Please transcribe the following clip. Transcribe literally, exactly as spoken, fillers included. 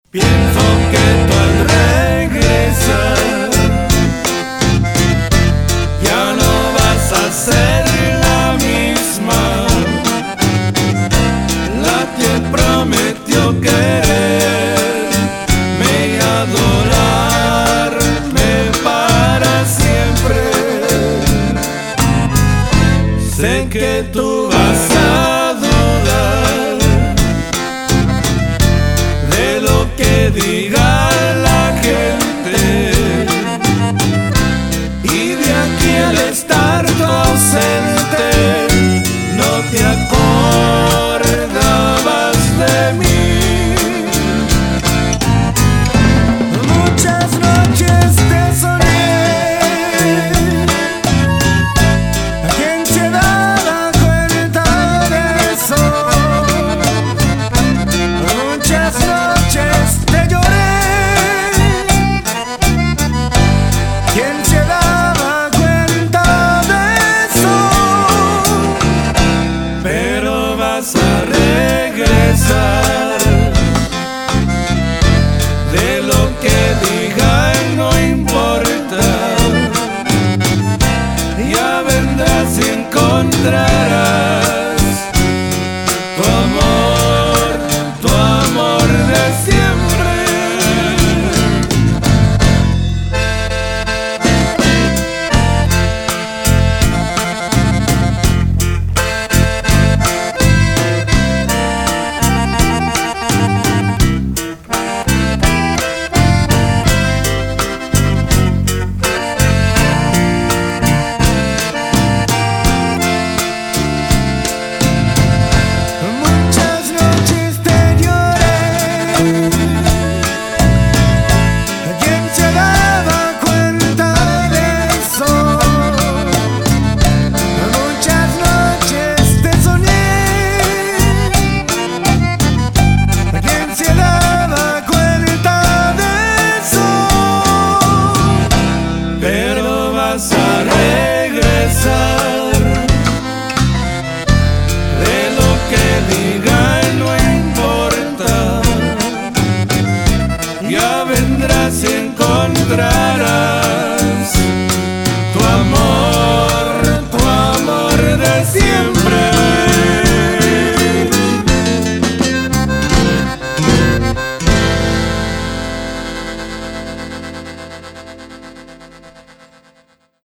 Pienso que tú al regresar ya no vas a ser la misma, la que prometió quererme y adorarme para siempre. Sé que tú vas a dudar de lo que diga